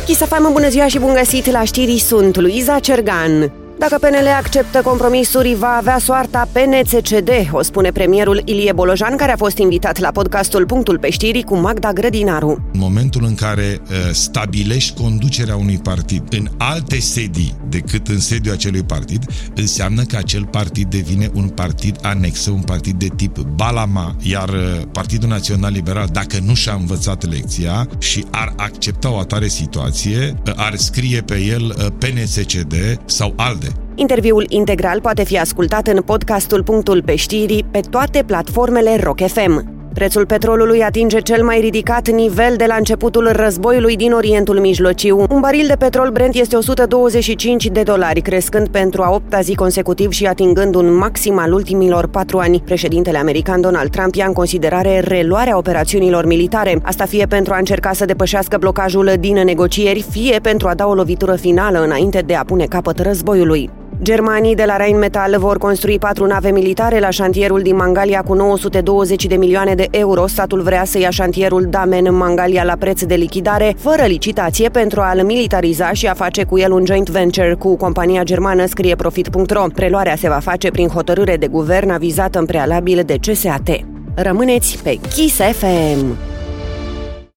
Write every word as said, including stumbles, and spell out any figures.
Kiss F M, bună ziua și bun găsit la știri, sunt Luiza Cergan. Dacă P N L acceptă compromisuri, va avea soarta P N C C D, o spune premierul Ilie Bolojan, care a fost invitat la podcastul Punctul pe știri cu Magda Grădinaru. În momentul în care uh, stabilești conducerea unui partid în alte sedii decât în sediul acelui partid, înseamnă că acel partid devine un partid anexă, un partid de tip Balama, iar uh, Partidul Național Liberal, dacă nu și-a învățat lecția și ar accepta o atare situație, uh, ar scrie pe el uh, P N C C D sau ALDE. Interviul integral poate fi ascultat în podcastul Punctul pe știri pe toate platformele Rock F M. Prețul petrolului atinge cel mai ridicat nivel de la începutul războiului din Orientul Mijlociu. Un baril de petrol Brent este o sută douăzeci și cinci de dolari, crescând pentru a opta zi consecutiv și atingând un maxim al ultimilor patru ani. Președintele american Donald Trump ia în considerare reluarea operațiunilor militare. Asta fie pentru a încerca să depășească blocajul din negocieri, fie pentru a da o lovitură finală înainte de a pune capăt războiului. Germanii de la Rheinmetall vor construi patru nave militare la șantierul din Mangalia cu nouă sute douăzeci de milioane de euro. Statul vrea să ia șantierul Damen Mangalia la preț de lichidare, fără licitație, pentru a-l militariza și a face cu el un joint venture cu compania germană, scrie Profit punct ro. Preluarea se va face prin hotărâre de guvern avizată în prealabil de C S A T. Rămâneți pe Kiss F M!